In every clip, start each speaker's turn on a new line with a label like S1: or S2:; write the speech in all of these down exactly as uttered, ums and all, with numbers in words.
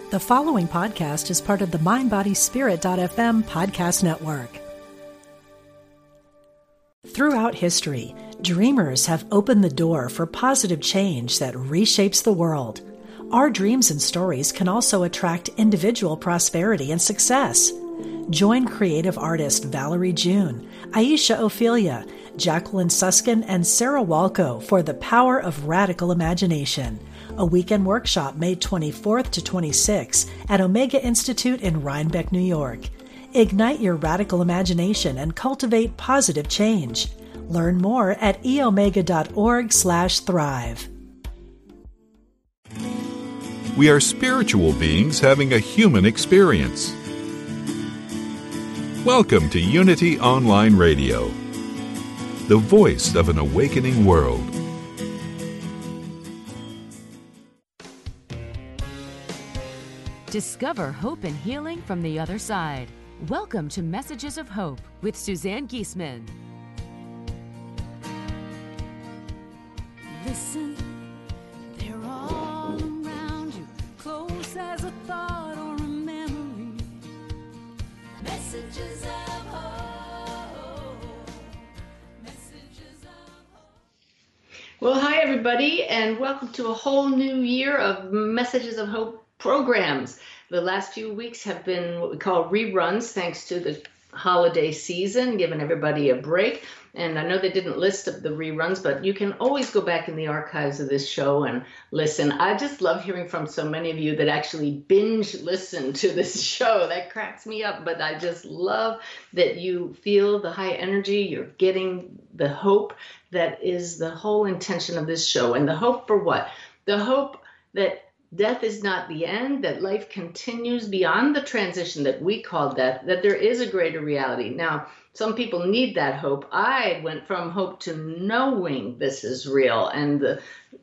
S1: The following podcast is part of the mind body spirit dot f m podcast network. Throughout history, dreamers have opened the door for positive change that reshapes the world. Our dreams and stories can also attract individual prosperity and success. Join creative artist Valerie June, Aisha Ophelia, Jacqueline Suskin, and Sarah Walco for The Power of Radical Imagination, a weekend workshop May twenty-fourth to twenty-sixth at Omega Institute in Rhinebeck, New York. Ignite your radical imagination and cultivate positive change. Learn more at eomega.org slash thrive.
S2: We are spiritual beings having a human experience. Welcome to Unity Online Radio, the voice of an awakening world.
S3: Discover hope and healing from the other side. Welcome to Messages of Hope with Suzanne Giesemann.
S4: Listen, they're all around you, close as a thought or a memory. Messages of hope. Messages of hope.
S5: Well, hi everybody, and welcome to a whole new year of Messages of Hope programs. The last few weeks have been what we call reruns, thanks to the holiday season, giving everybody a break. And I know they didn't list the reruns, but you can always go back in the archives of this show and listen. I just love hearing from so many of you that actually binge listen to this show. That cracks me up, but I just love that you feel the high energy. You're getting the hope that is the whole intention of this show. And the hope for what? The hope that death is not the end, that life continues beyond the transition that we call death, that there is a greater reality. Now, some people need that hope. I went from hope to knowing this is real, and the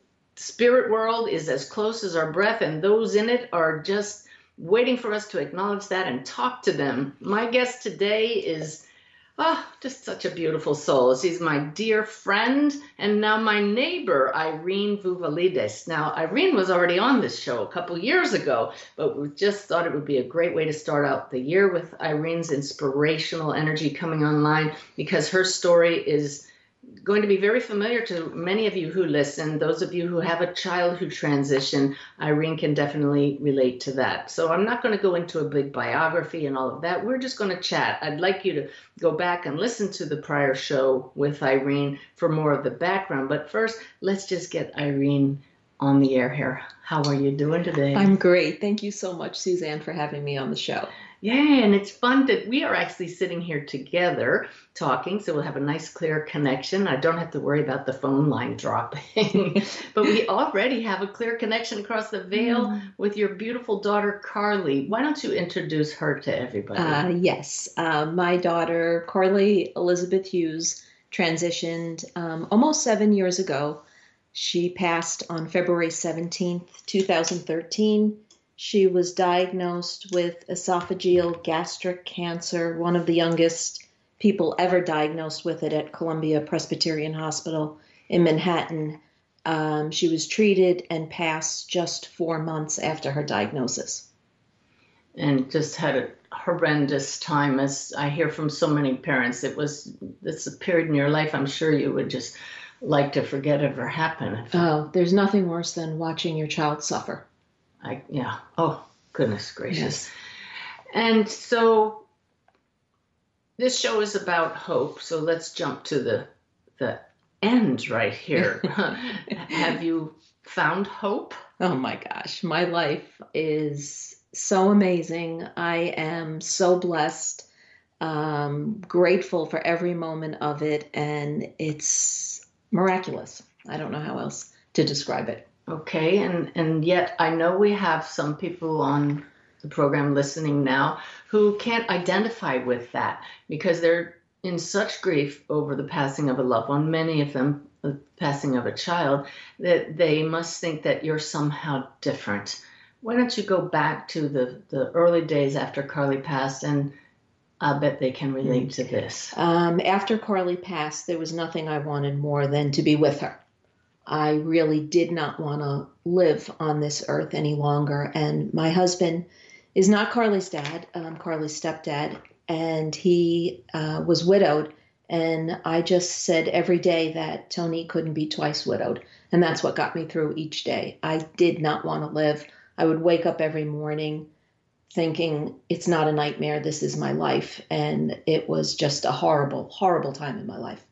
S5: spirit world is as close as our breath, and those in it are just waiting for us to acknowledge that and talk to them. My guest today is Ah, oh, just such a beautiful soul. She's my dear friend and now my neighbor, Irene Vouvalides. Now, Irene was already on this show a couple years ago, but we just thought it would be a great way to start out the year with Irene's inspirational energy coming online, because her story is going to be very familiar to many of you who listen. Those of you who have a child who transitioned, Irene can definitely relate to that. So I'm not going to go into a big biography and all of that. We're just going to chat. I'd like you to go back and listen to the prior show with Irene for more of the background. But first, let's just get Irene on the air here. How are you doing today?
S6: I'm great. Thank you so much, Suzanne, for having me on the show.
S5: Yeah, and it's fun that we are actually sitting here together talking, so we'll have a nice, clear connection. I don't have to worry about the phone line dropping. But we already have a clear connection across the veil mm. with your beautiful daughter, Carly. Why don't you introduce her to everybody?
S6: Uh, yes. Uh, my daughter, Carly Elizabeth Hughes, transitioned um, almost seven years ago. She passed on February seventeenth, two thousand thirteen. She was diagnosed with esophageal gastric cancer, one of the youngest people ever diagnosed with it at Columbia Presbyterian Hospital in Manhattan. Um, she was treated and passed just four months after her diagnosis.
S5: And just had a horrendous time, as I hear from so many parents. It was, it's a period in your life I'm sure you would just like to forget ever happened.
S6: Oh, there's nothing worse than watching your child suffer.
S5: I, yeah. Oh, goodness gracious.
S6: Yes.
S5: And so this show is about hope. So let's jump to the the end right here. Have you found hope?
S6: Oh my gosh. My life is so amazing. I am so blessed, um, grateful for every moment of it. And it's miraculous. I don't know how else to describe it.
S5: Okay, and, and yet I know we have some people on the program listening now who can't identify with that because they're in such grief over the passing of a loved one, many of them the passing of a child, that they must think that you're somehow different. Why don't you go back to the, the early days after Carly passed, and I bet they can relate to this.
S6: Um, after Carly passed, there was nothing I wanted more than to be with her. I really did not want to live on this earth any longer. And my husband is not Carly's dad, um, Carly's stepdad, and he uh, was widowed. And I just said every day that Tony couldn't be twice widowed. And that's what got me through each day. I did not want to live. I would wake up every morning thinking, it's not a nightmare, this is my life. And it was just a horrible, horrible time in my life.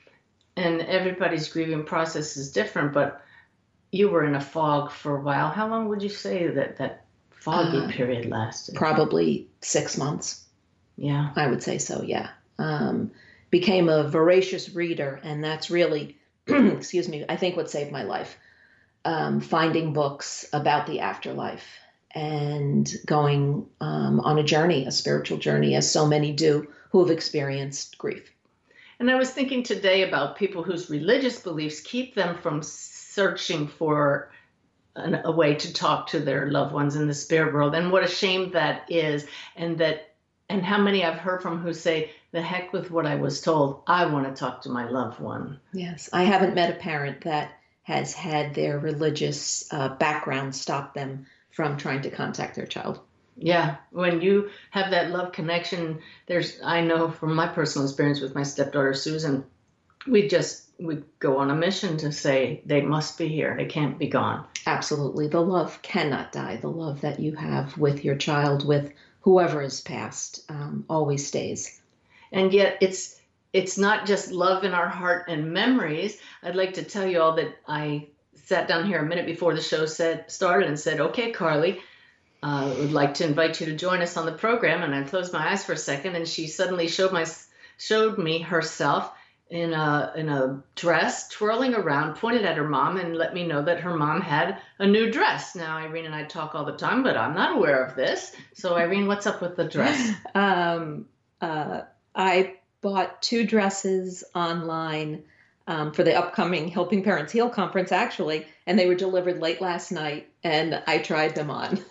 S5: And everybody's grieving process is different, but you were in a fog for a while. How long would you say that that foggy uh, period lasted?
S6: Probably six months.
S5: Yeah.
S6: I would say so, yeah. Um, became a voracious reader, and that's really, excuse me, I think what saved my life. Um, finding books about the afterlife and going um, on a journey, a spiritual journey, as so many do who have experienced grief.
S5: And I was thinking today about people whose religious beliefs keep them from searching for an, a way to talk to their loved ones in the spirit world, and what a shame that is. And that, and how many I've heard from who say, the heck with what I was told, I want to talk to my loved one.
S6: Yes, I haven't met a parent that has had their religious uh, background stop them from trying to contact their child.
S5: Yeah, when you have that love connection, there's, I know from my personal experience with my stepdaughter, Susan, we just, we go on a mission to say they must be here. They can't be gone.
S6: Absolutely. The love cannot die. The love that you have with your child, with whoever is passed, um, always stays.
S5: And yet it's, it's not just love in our heart and memories. I'd like to tell you all that I sat down here a minute before the show said, started and said, okay, Carly, I uh, would like to invite you to join us on the program. And I closed my eyes for a second, and she suddenly showed my showed me herself in a in a dress, twirling around, pointed at her mom, and let me know that her mom had a new dress. Now, Irene and I talk all the time, but I'm not aware of this. So, Irene, what's up with the dress?
S6: Um, uh, I bought two dresses online um, for the upcoming Helping Parents Heal conference, actually, and they were delivered late last night. And I tried them on.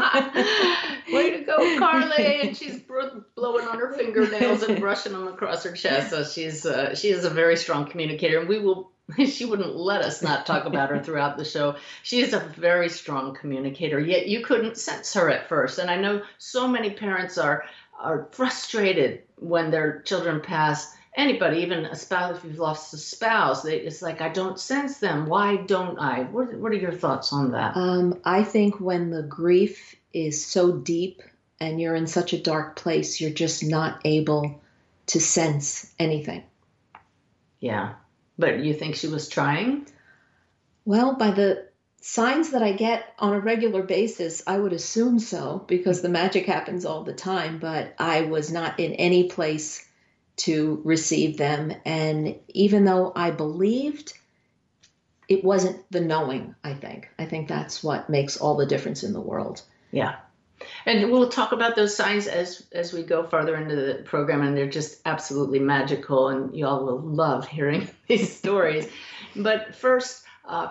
S5: Way to go, Carly! And she's blowing on her fingernails and brushing them across her chest. So she's uh, she is a very strong communicator, and we will. She wouldn't let us not talk about her throughout the show. She is a very strong communicator. Yet you couldn't sense her at first, and I know so many parents are are frustrated when their children pass. Anybody, even a spouse, if you've lost a spouse, they, it's like, I don't sense them. Why don't I? What, what are your thoughts on that?
S6: Um, I think when the grief is so deep and you're in such a dark place, you're just not able to sense anything.
S5: Yeah. But you think she was trying?
S6: Well, by the signs that I get on a regular basis, I would assume so, because the magic happens all the time. But I was not in any place to receive them. And even though I believed, it wasn't the knowing, I think. I think that's what makes all the difference in the world.
S5: Yeah. And we'll talk about those signs as, as we go further into the program, and they're just absolutely magical, and y'all will love hearing these stories. But first, uh,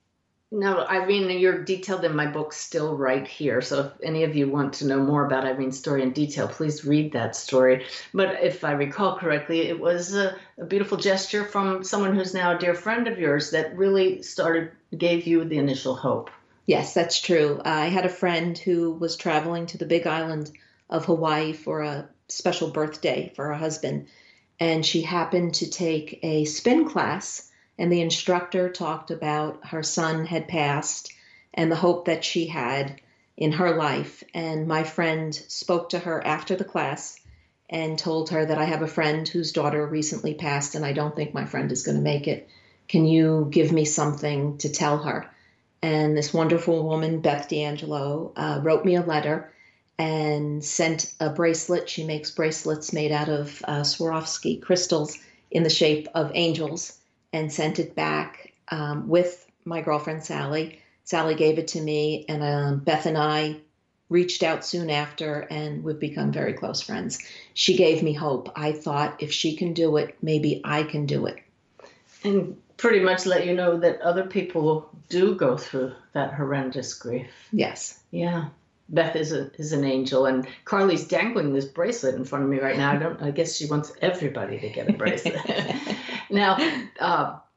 S5: no, Irene, you're detailed in my book, Still Right Here. So if any of you want to know more about Irene's story in detail, please read that story. But if I recall correctly, it was a, a beautiful gesture from someone who's now a dear friend of yours that really started, gave you the initial hope.
S6: Yes, that's true. I had a friend who was traveling to the Big Island of Hawaii for a special birthday for her husband, and she happened to take a spin class. And the instructor talked about her son had passed and the hope that she had in her life. And my friend spoke to her after the class and told her that I have a friend whose daughter recently passed, and I don't think my friend is going to make it. Can you give me something to tell her? And this wonderful woman, Beth D'Angelo, uh, wrote me a letter and sent a bracelet. She makes bracelets made out of uh, Swarovski crystals in the shape of angels, and sent it back um, with my girlfriend, Sally. Sally gave it to me, and um, Beth and I reached out soon after, and we've become very close friends. She gave me hope. I thought, if she can do it, maybe I can do it.
S5: And pretty much let you know that other people do go through that horrendous grief.
S6: Yes.
S5: Yeah. Beth is a, is an angel, and Carly's dangling this bracelet in front of me right now. I don't. I guess she wants everybody to get a bracelet. Now, uh,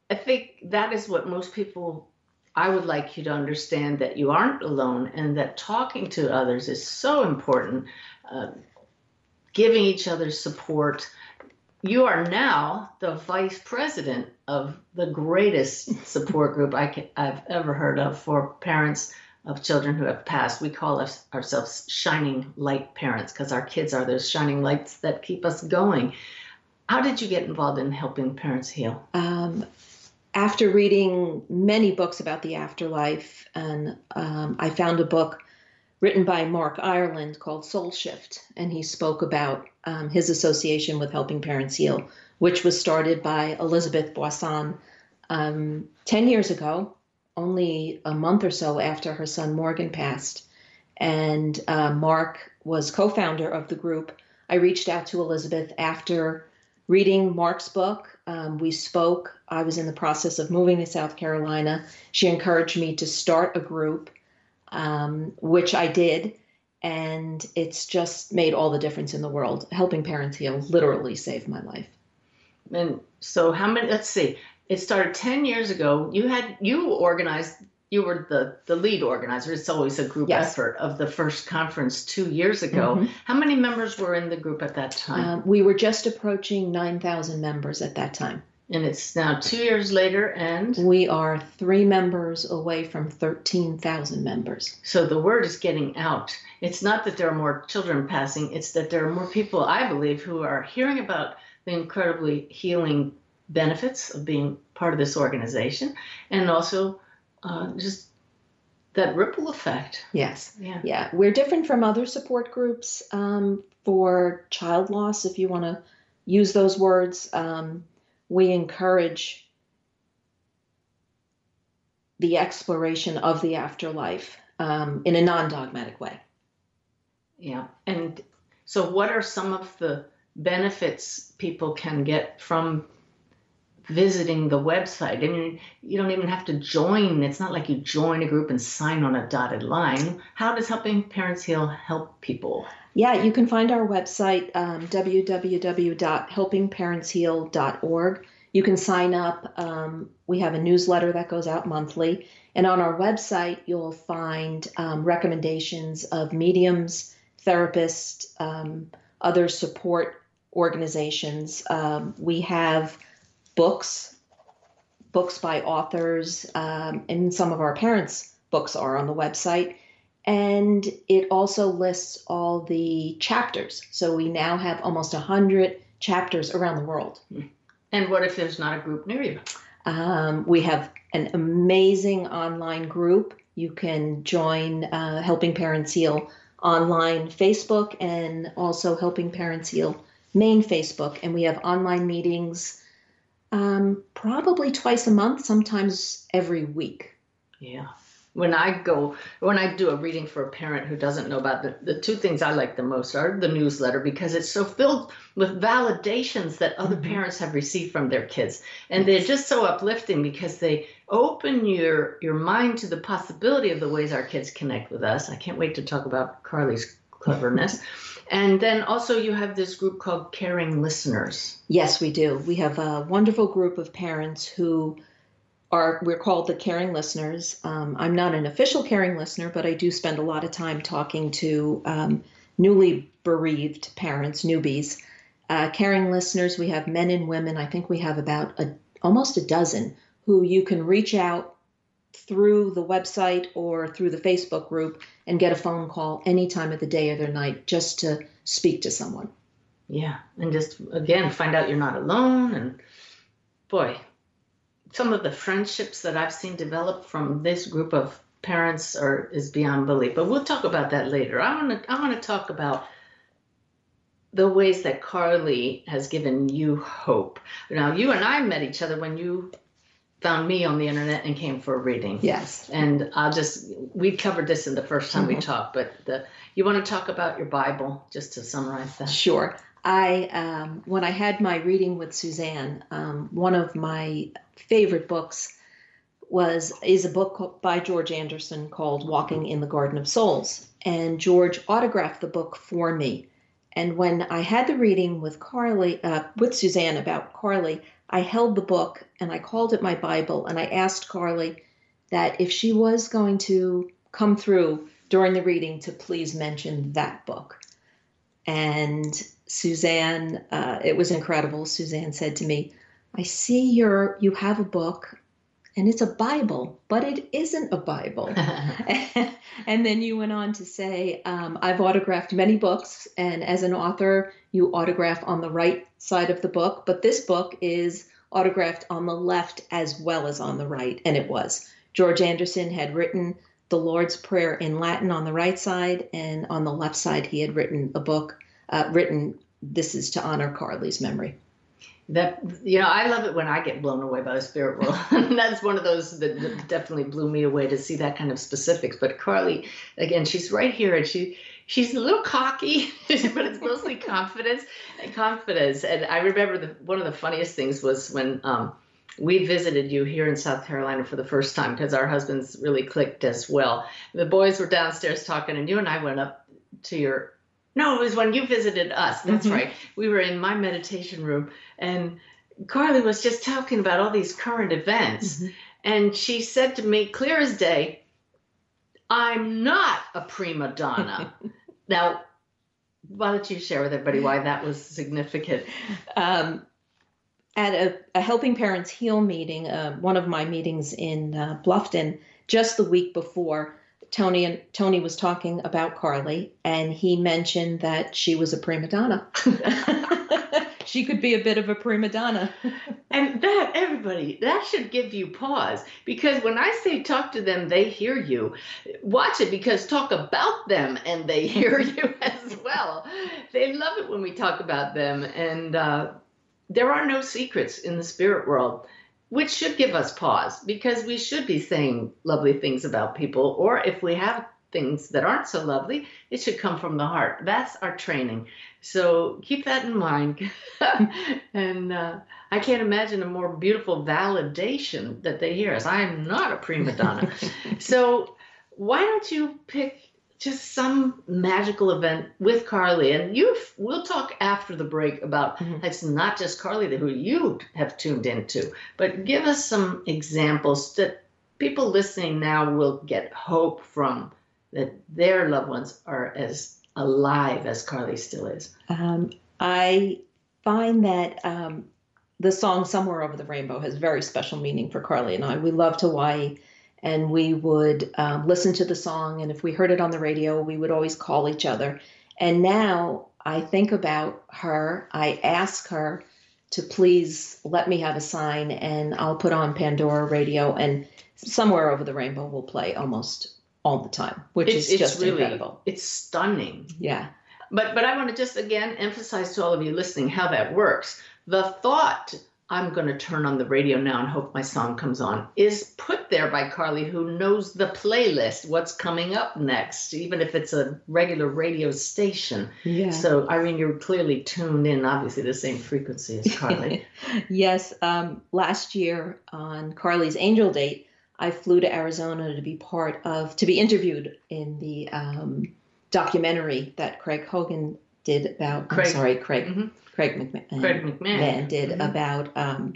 S5: I think that is what most people, I would like you to understand, that you aren't alone and that talking to others is so important, uh, giving each other support. You are now the vice president of the greatest support group I can, I've ever heard of for parents of children who have passed. We call us, ourselves shining light parents because our kids are those shining lights that keep us going. How did you get involved in helping parents heal?
S6: Um, after reading many books about the afterlife, and um, I found a book written by Mark Ireland called Soul Shift, and he spoke about um, his association with Helping Parents Heal, which was started by Elizabeth Boisson um, ten years ago, only a month or so after her son Morgan passed. And uh, Mark was co-founder of the group. I reached out to Elizabeth after reading Mark's book. Um, we spoke. I was in the process of moving to South Carolina. She encouraged me to start a group, um, which I did. And it's just made all the difference in the world. Helping Parents Heal literally saved my life.
S5: And so how many, let's see, it started ten years ago. You had, you organized, you were the, the lead organizer. It's always a group
S6: Yes.
S5: effort of the first conference two years ago.
S6: Mm-hmm.
S5: How many members were in the group at that time?
S6: Um, we were just approaching nine thousand members at that time.
S5: And it's now two years later, and
S6: We are three members away from thirteen thousand members.
S5: so the word is getting out. It's not that there are more children passing, it's that there are more people, I believe, who are hearing about the incredibly healing benefits of being part of this organization, and also uh, just that ripple effect.
S6: Yes.
S5: Yeah.
S6: Yeah. We're different from other support groups um, for child loss, if you want to use those words. Um, we encourage the exploration of the afterlife um, in a non-dogmatic way.
S5: Yeah. And so what are some of the benefits people can get from visiting the website? I mean, you don't even have to join. It's not like you join a group and sign on a dotted line. How does Helping Parents Heal help people?
S6: Yeah, you can find our website, um, w w w dot helping parents heal dot org. You can sign up. Um, we have a newsletter that goes out monthly. And on our website, you'll find um, recommendations of mediums, therapists, um, other support organizations. Um, we have books, books by authors, um, and some of our parents' books are on the website. And it also lists all the chapters. So we now have almost one hundred chapters around the world.
S5: And what if there's not a group near you?
S6: Um, we have an amazing online group. You can join uh, Helping Parents Heal online Facebook and also Helping Parents Heal main Facebook. And we have online meetings um, probably twice a month, sometimes every week.
S5: Yeah. When I go, when I do a reading for a parent who doesn't know about the, the two things I like the most are the newsletter, because it's so filled with validations that other mm-hmm. parents have received from their kids. And they're just so uplifting because they open your, your mind to the possibility of the ways our kids connect with us. I can't wait to talk about Carly's cleverness. And then also you have this group called Caring Listeners.
S6: Yes, we do. We have a wonderful group of parents who Are, we're called the Caring Listeners. Um, I'm not an official Caring Listener, but I do spend a lot of time talking to um, newly bereaved parents, newbies. Uh, Caring Listeners, we have men and women. I think we have about a, almost a dozen who you can reach out through the website or through the Facebook group and get a phone call any time of the day or the night just to speak to someone.
S5: Yeah, and just, again, find out you're not alone. And boy, some of the friendships that I've seen develop from this group of parents are is beyond belief. But we'll talk about that later. I want to I want to talk about the ways that Carly has given you hope. Now, you and I met each other when you found me on the internet and came for a reading.
S6: Yes.
S5: And I'll just, we covered this in the first time mm-hmm. we talked, but the, you want to talk about your Bible, just to summarize that?
S6: Sure. I, um, when I had my reading with Suzanne, um, one of my favorite books was, is a book by George Anderson called Walking in the Garden of Souls. And George autographed the book for me. And when I had the reading with Carly, uh, with Suzanne about Carly, I held the book and I called it my Bible, and I asked Carly that if she was going to come through during the reading to please mention that book. And Suzanne, uh, it was incredible. Suzanne said to me, I see you're, you have a book and it's a Bible, but it isn't a Bible. And then you went on to say, um, I've autographed many books, and as an author, you autograph on the right side of the book, but this book is autographed on the left as well as on the right, and it was. George Anderson had written the Lord's Prayer in Latin on the right side, and on the left side he had written a book, uh, written, this is to honor Carly's memory.
S5: That, you know, I love it when I get blown away by the spirit world. That's one of those that, that definitely blew me away to see that kind of specifics. But Carly, again, she's right here, and she she's a little cocky, but it's mostly confidence and confidence. And I remember the, one of the funniest things was when um, we visited you here in South Carolina for the first time, because our husbands really clicked as well. The boys were downstairs talking, and you and I went up to your No, it was when you visited us. That's mm-hmm. right. We were in my meditation room, and Carly was just talking about all these current events. Mm-hmm. And she said to me, clear as day, I'm not a prima donna. Now, why don't you share with everybody why that was significant?
S6: Um, at a, a Helping Parents Heal meeting, uh, one of my meetings in uh, Bluffton, just the week before, Tony and Tony was talking about Carly, and he mentioned that she was a prima donna. She could be a bit of a prima donna.
S5: And that, everybody, that should give you pause, because when I say talk to them, they hear you. Watch it, because talk about them and they hear you as well. They love it when we talk about them. And uh, there are no secrets in the spirit world, which should give us pause, because we should be saying lovely things about people. Or if we have things that aren't so lovely, it should come from the heart. That's our training. So keep that in mind. And uh, I can't imagine a more beautiful validation that they hear us. I am not a prima donna. So why don't you pick just some magical event with Carly? And you, we'll talk after the break about mm-hmm. it's not just Carly who you have tuned into, but give us some examples that people listening now will get hope from, that their loved ones are as alive as Carly still is.
S6: Um, I find that um, the song Somewhere Over the Rainbow has very special meaning for Carly and I. We loved Hawaii, and we would um, listen to the song, and if we heard it on the radio, we would always call each other. And now I think about her, I ask her to please let me have a sign, and I'll put on Pandora radio, and Somewhere Over the Rainbow will play almost all the time, which
S5: it's,
S6: is
S5: it's
S6: just
S5: really,
S6: incredible.
S5: It's stunning.
S6: Yeah.
S5: But but I want to just again emphasize to all of you listening how that works. The thought, I'm going to turn on the radio now and hope my song comes on, is put there by Carly, who knows the playlist, what's coming up next, even if it's a regular radio station.
S6: Yeah.
S5: So, Irene, you're clearly tuned in, obviously, the same frequency as Carly.
S6: Yes. Um, last year on Carly's Angel Date, I flew to Arizona to be part of, to be interviewed in the um, documentary that Craig Hogan did about,
S5: Craig.
S6: I'm sorry, Craig.
S5: Mm-hmm.
S6: Craig McMahon,
S5: Craig McMahon.
S6: did mm-hmm. about um,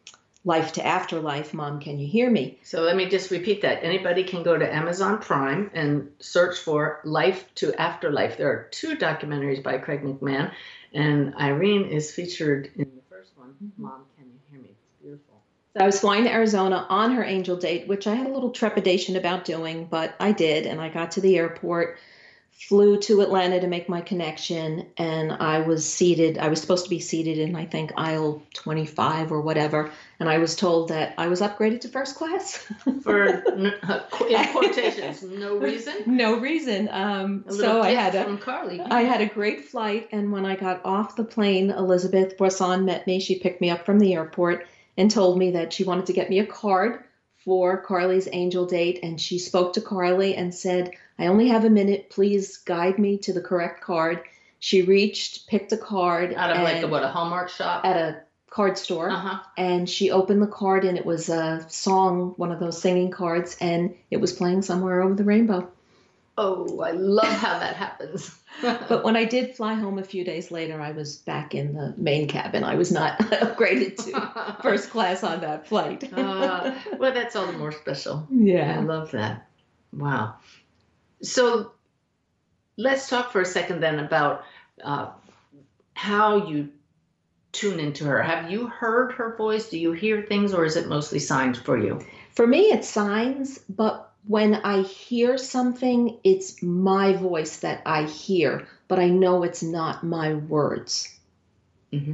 S6: Life to Afterlife, Mom, Can You Hear Me?
S5: So let me just repeat that. Anybody can go to Amazon Prime and search for Life to Afterlife. There are two documentaries by Craig McMahon, and Irene is featured in the first one, mm-hmm. Mom, Can You Hear Me? It's beautiful.
S6: So I was flying to Arizona on her angel date, which I had a little trepidation about doing, but I did, and I got to the airport, flew to Atlanta to make my connection, and I was seated. I was supposed to be seated in, I think, aisle twenty-five or whatever, and I was told that I was upgraded to first class.
S5: For, in quotations, no reason?
S6: No reason. Um,
S5: a little
S6: so I
S5: gift
S6: had a,
S5: from Carly.
S6: I had a great flight, and when I got off the plane, Elizabeth Boisson met me. She picked me up from the airport and told me that she wanted to get me a card for Carly's angel date, and she spoke to Carly and said, I only have a minute. Please guide me to the correct card. She reached, picked a card.
S5: Out of like a, what, a Hallmark shop?
S6: At a card store.
S5: Uh-huh.
S6: And she opened the card, and it was a song, one of those singing cards, and it was playing Somewhere Over the Rainbow.
S5: Oh, I love how that happens.
S6: But when I did fly home a few days later, I was back in the main cabin. I was not upgraded to first class on that flight.
S5: uh, well, that's all the more special.
S6: Yeah.
S5: I love that. Wow. So let's talk for a second then about uh, how you tune into her. Have you heard her voice? Do you hear things, or is it mostly signs for you?
S6: For me, it's signs, but when I hear something, it's my voice that I hear, but I know it's not my words.
S5: Mm-hmm.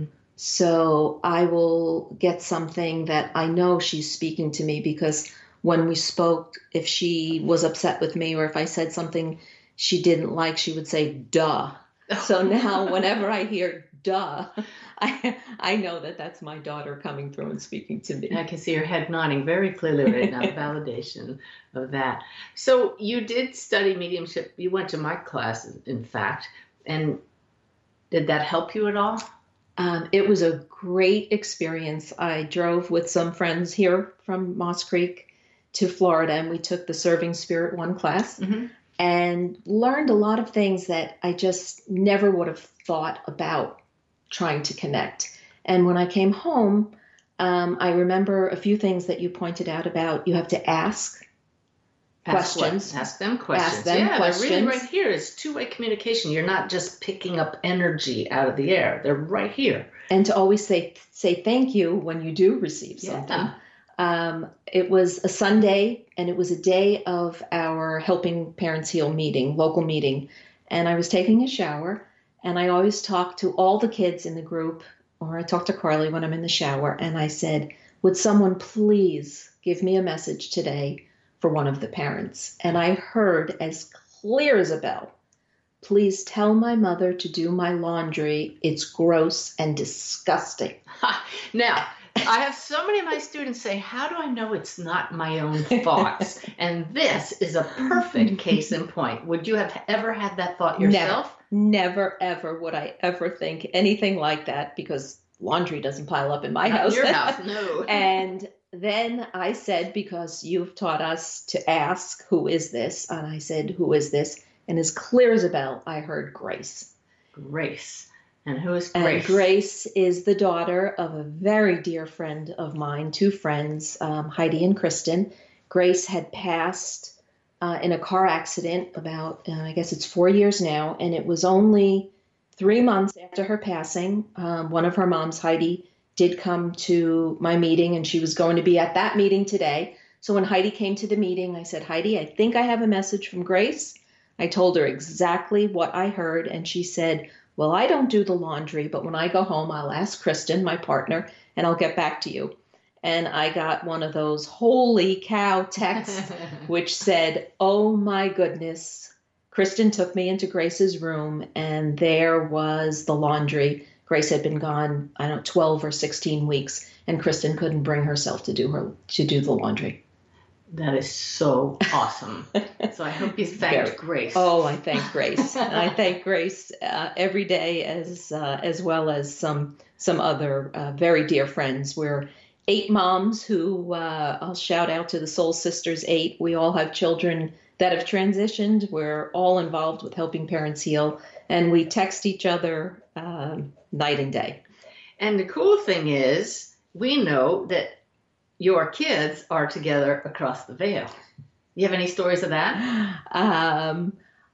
S6: So I will get something that I know she's speaking to me, because when we spoke, if she was upset with me or if I said something she didn't like, she would say, duh. So now whenever I hear duh, I I know that that's my daughter coming through and speaking to me.
S5: I can see your head nodding very clearly right now, validation of that. So you did study mediumship. You went to my class, in fact, and did that help you at all?
S6: Um, it was a great experience. I drove with some friends here from Moss Creek to Florida, and we took the Serving Spirit One class.
S5: Mm-hmm.
S6: And learned a lot of things that I just never would have thought about trying to connect. And when I came home, um, I remember a few things that you pointed out about you have to ask,
S5: ask
S6: questions.
S5: What? Ask them questions.
S6: Ask them
S5: yeah,
S6: questions.
S5: They're really right here. It's two-way communication. You're not just picking up energy out of the air. They're right here.
S6: And to always say say thank you when you do receive something.
S5: Yeah.
S6: Um, it was a Sunday, and it was a day of our Helping Parents Heal meeting, local meeting. And I was taking a shower, and I always talk to all the kids in the group, or I talk to Carly when I'm in the shower, and I said, would someone please give me a message today for one of the parents? And I heard as clear as a bell, please tell my mother to do my laundry. It's gross and disgusting.
S5: Now, I have so many of my students say, how do I know it's not my own thoughts? And this is a perfect case in point. Would you have ever had that thought yourself?
S6: Never, never, ever would I ever think anything like that, because laundry doesn't pile up in my
S5: Not
S6: house.
S5: in your house, no.
S6: And then I said, because you've taught us to ask, who is this? And I said, who is this? And as clear as a bell, I heard Grace.
S5: Grace. And who is Grace?
S6: And Grace is the daughter of a very dear friend of mine, two friends, um, Heidi and Kristen. Grace had passed uh, in a car accident about, uh, I guess it's four years now, and it was only three months after her passing. Um, one of her moms, Heidi, did come to my meeting, and she was going to be at that meeting today. So when Heidi came to the meeting, I said, Heidi, I think I have a message from Grace. I told her exactly what I heard, and she said, well, I don't do the laundry, but when I go home, I'll ask Kristen, my partner, and I'll get back to you. And I got one of those holy cow texts, which said, oh my goodness. Kristen took me into Grace's room, and there was the laundry. Grace had been gone, I don't know, twelve or sixteen weeks, and Kristen couldn't bring herself to do her to do the laundry.
S5: That is so awesome. So I hope you thanked Very. Grace.
S6: Oh, I thank Grace. I thank Grace uh, every day, as uh, as well as some some other uh, very dear friends. We're eight moms who uh, I'll shout out to the Soul Sisters eight. We all have children that have transitioned. We're all involved with Helping Parents Heal, and we text each other uh, night and day.
S5: And the cool thing is, we know that your kids are together across the veil. You have any stories of that?
S6: Um,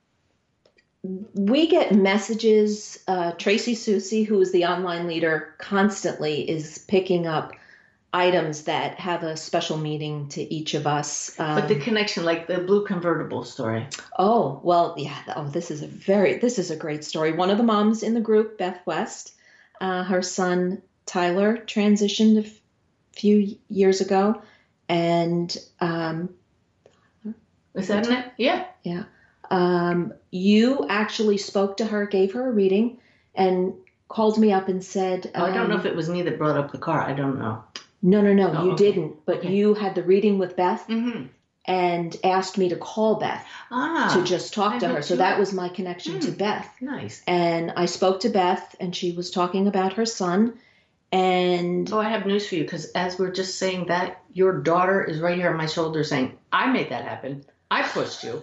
S6: we get messages. Uh, Tracy Susie, who is the online leader, constantly is picking up items that have a special meaning to each of us. Um,
S5: but the connection, like the blue convertible story.
S6: Oh, well, yeah. Oh, this is a very, this is a great story. One of the moms in the group, Beth West, uh, her son, Tyler, transitioned a f- few years ago. And, um,
S5: is that in it? Yeah.
S6: Yeah. Um, you actually spoke to her, gave her a reading, and called me up and said,
S5: oh, I don't know
S6: um,
S5: if it was me that brought up the car. I don't know.
S6: No, no, no,
S5: oh,
S6: you
S5: okay.
S6: didn't. But
S5: Okay.
S6: you had the reading with Beth
S5: Mm-hmm.
S6: and asked me to call Beth
S5: Ah,
S6: to just talk
S5: I
S6: to her.
S5: hooked
S6: So
S5: you
S6: that
S5: up.
S6: was my connection to
S5: Mm.
S6: Beth.
S5: Nice.
S6: And I spoke to Beth, and she was talking about her son. And
S5: Oh, I have news for you, because as we're just saying that, your daughter is right here on my shoulder saying, I made that happen. I pushed you.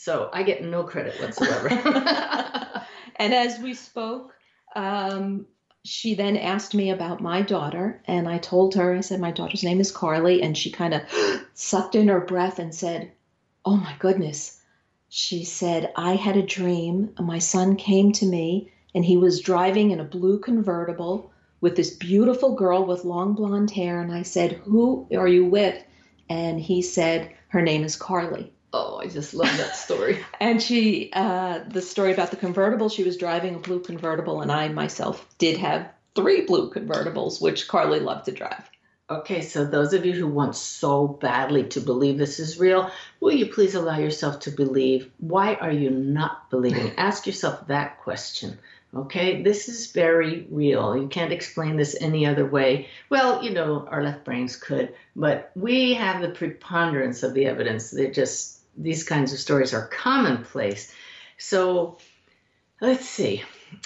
S5: So I get no credit whatsoever.
S6: And as we spoke, um, she then asked me about my daughter, and I told her, I said, my daughter's name is Carly, and she kind of sucked in her breath and said, oh my goodness. She said, I had a dream. My son came to me, and he was driving in a blue convertible with this beautiful girl with long blonde hair, and I said, who are you with? And he said, her name is Carly.
S5: Oh, I just love that story.
S6: And she, uh, the story about the convertible, she was driving a blue convertible, and I myself did have three blue convertibles, which Carly loved to drive.
S5: Okay, so those of you who want so badly to believe this is real, will you please allow yourself to believe? Why are you not believing? Ask yourself that question. Okay, this is very real. You can't explain this any other way. Well, you know, our left brains could, but we have the preponderance of the evidence. They're just, these kinds of stories are commonplace. So let's see.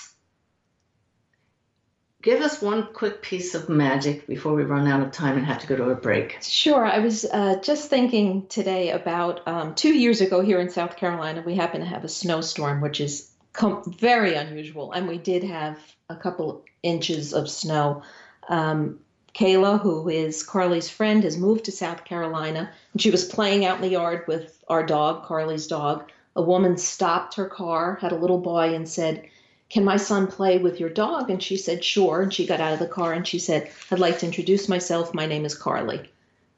S5: Give us one quick piece of magic before we run out of time and have to go to a break.
S6: Sure. I was uh, just thinking today about um, two years ago here in South Carolina, we happened to have a snowstorm, which is com- very unusual. And we did have a couple inches of snow. Um, Kayla, who is Carly's friend, has moved to South Carolina, and she was playing out in the yard with our dog, Carly's dog. A woman stopped her car, had a little boy, and said, can my son play with your dog? And she said, sure. And she got out of the car and she said, I'd like to introduce myself. My name is Carly.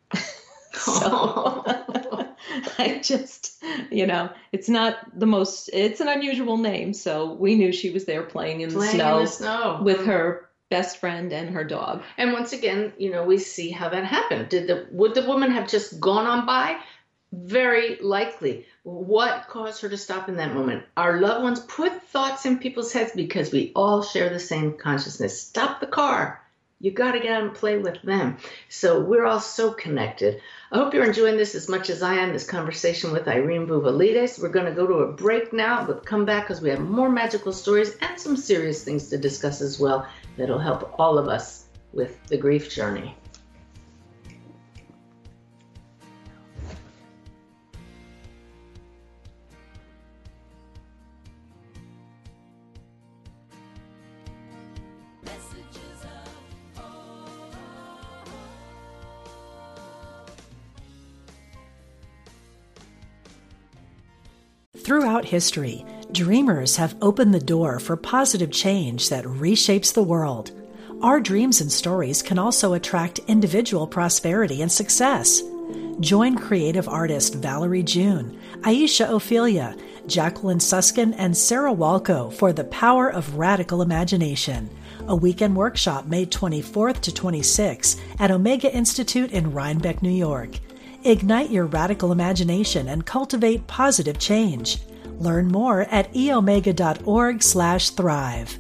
S6: So I just, you know, it's not the most, it's an unusual name. So we knew she was there playing in,
S5: playing
S6: the, snow
S5: in the snow
S6: with her best friend and her dog.
S5: And once again, you know, we see how that happened. Did the, would the woman have just gone on by? Very likely. What caused her to stop in that moment? Our loved ones put thoughts in people's heads because we all share the same consciousness. Stop the car. You got to get out and play with them. So we're all so connected. I hope you're enjoying this as much as I am, this conversation with Irene Bouvalides. We're going to go to a break now, but come back because we have more magical stories and some serious things to discuss as well that'll help all of us with the grief journey.
S1: Throughout history, dreamers have opened the door for positive change that reshapes the world. Our dreams and stories can also attract individual prosperity and success. Join creative artist Valerie June, Aisha Ophelia, Jacqueline Suskin, and Sarah Walco for The Power of Radical Imagination, a weekend workshop May twenty-fourth to twenty-sixth at Omega Institute in Rhinebeck, New York. Ignite your radical imagination and cultivate positive change. Learn more at eomega.org slash thrive.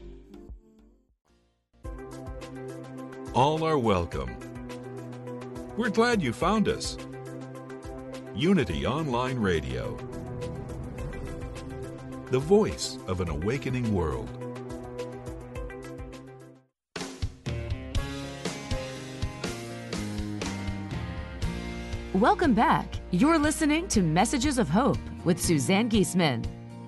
S2: All are welcome. We're glad you found us. Unity Online Radio, the voice of an awakening world.
S3: Welcome back. You're listening to Messages of Hope with Suzanne Giesemann.